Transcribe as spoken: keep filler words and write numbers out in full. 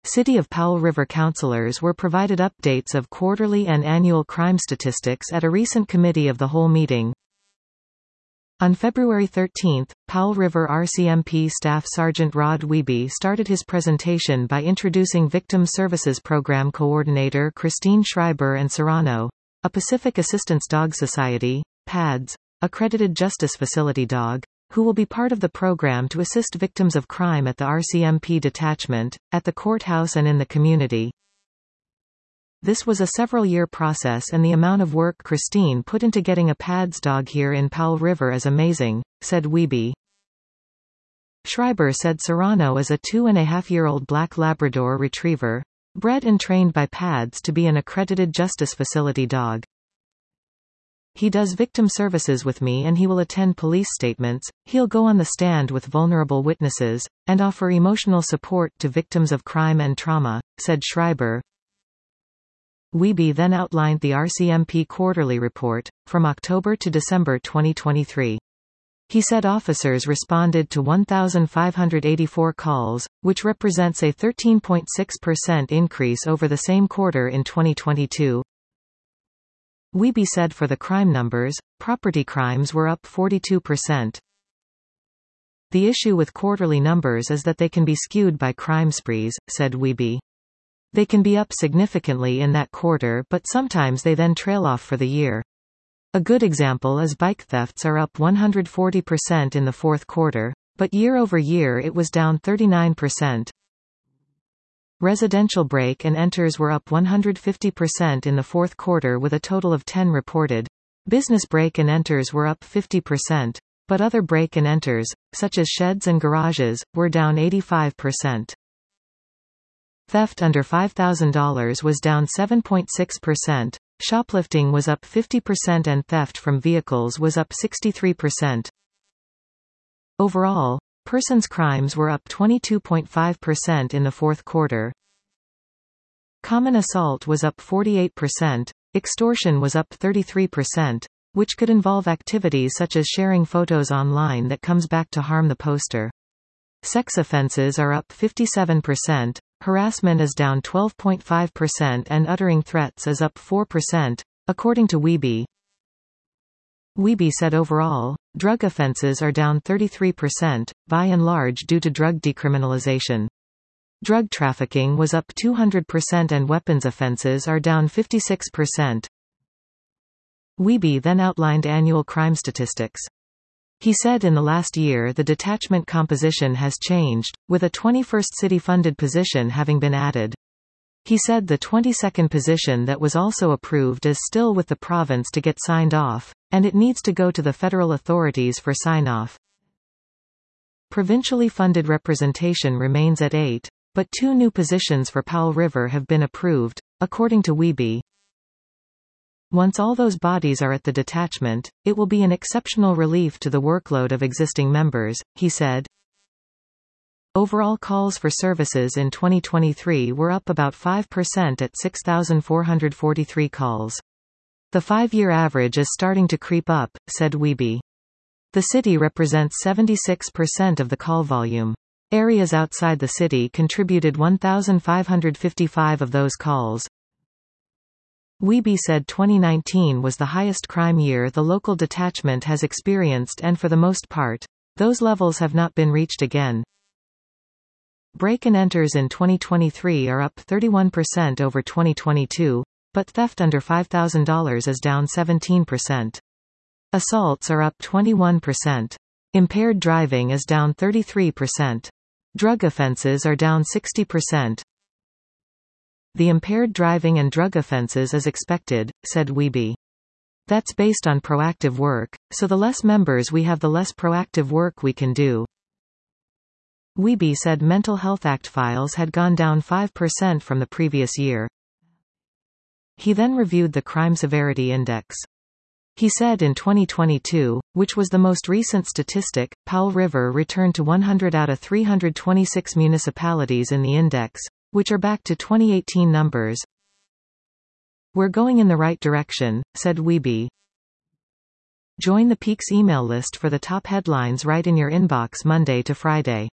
City of Powell River councilors were provided updates of quarterly and annual crime statistics at a recent committee of the whole meeting. On February thirteenth, Powell River R C M P Staff Sergeant Rod Wiebe started his presentation by introducing Victim Services Program Coordinator Christine Schreiber and Serrano, a Pacific Assistance Dog Society, P A D S, accredited justice facility dog, who will be part of the program to assist victims of crime at the R C M P detachment, at the courthouse and in the community. This was a several-year process, and the amount of work Christine put into getting a P A D S dog here in Powell River is amazing, said Wiebe. Schreiber said Serrano is a two-and-a-half-year-old black Labrador retriever, bred and trained by P A D S to be an accredited justice facility dog. He does victim services with me, and he will attend police statements, he'll go on the stand with vulnerable witnesses, and offer emotional support to victims of crime and trauma, said Schreiber. Wiebe then outlined the R C M P quarterly report, from October to December twenty twenty-three. He said officers responded to one thousand five hundred eighty-four calls, which represents a thirteen point six percent increase over the same quarter in twenty twenty-two. Wiebe said for the crime numbers, property crimes were up forty-two percent. The issue with quarterly numbers is that they can be skewed by crime sprees, said Wiebe. They can be up significantly in that quarter, but sometimes they then trail off for the year. A good example is bike thefts are up one hundred forty percent in the fourth quarter, but year over year it was down thirty-nine percent. Residential break and enters were up one hundred fifty percent in the fourth quarter with a total of ten reported. Business break and enters were up fifty percent, but other break and enters, such as sheds and garages, were down eighty-five percent. Theft under five thousand dollars was down seven point six percent, shoplifting was up fifty percent and theft from vehicles was up sixty-three percent. Overall, persons crimes were up twenty-two point five percent in the fourth quarter. Common assault was up forty-eight percent, extortion was up thirty-three percent, which could involve activities such as sharing photos online that comes back to harm the poster. Sex offenses are up fifty-seven percent, harassment is down twelve point five percent and uttering threats is up four percent, according to Wiebe. Wiebe said overall, drug offenses are down thirty-three percent, by and large due to drug decriminalization. Drug trafficking was up two hundred percent and weapons offenses are down fifty-six percent. Wiebe then outlined annual crime statistics. He said in the last year the detachment composition has changed, with a twenty-first city-funded position having been added. He said the twenty-second position that was also approved is still with the province to get signed off, and it needs to go to the federal authorities for sign-off. Provincially funded representation remains at eight, but two new positions for Powell River have been approved, according to Wiebe. Once all those bodies are at the detachment, it will be an exceptional relief to the workload of existing members, he said. Overall calls for services in twenty twenty-three were up about five percent at six thousand four hundred forty-three calls. The five-year average is starting to creep up, said Wiebe. The city represents seventy-six percent of the call volume. Areas outside the city contributed one thousand five hundred fifty-five of those calls. Wiebe said twenty nineteen was the highest crime year the local detachment has experienced, and for the most part, those levels have not been reached again. Break and enters in twenty twenty-three are up thirty-one percent over twenty twenty-two, but theft under five thousand dollars is down seventeen percent. Assaults are up twenty-one percent. Impaired driving is down thirty-three percent. Drug offenses are down sixty percent. The impaired driving and drug offenses is expected, said Wiebe. That's based on proactive work, so the less members we have the less proactive work we can do. Wiebe said Mental Health Act files had gone down five percent from the previous year. He then reviewed the Crime Severity Index. He said in twenty twenty-two, which was the most recent statistic, Powell River returned to one hundred out of three hundred twenty-six municipalities in the index, which are back to twenty eighteen numbers. We're going in the right direction, said Wiebe. Join the Peaks email list for the top headlines right in your inbox Monday to Friday.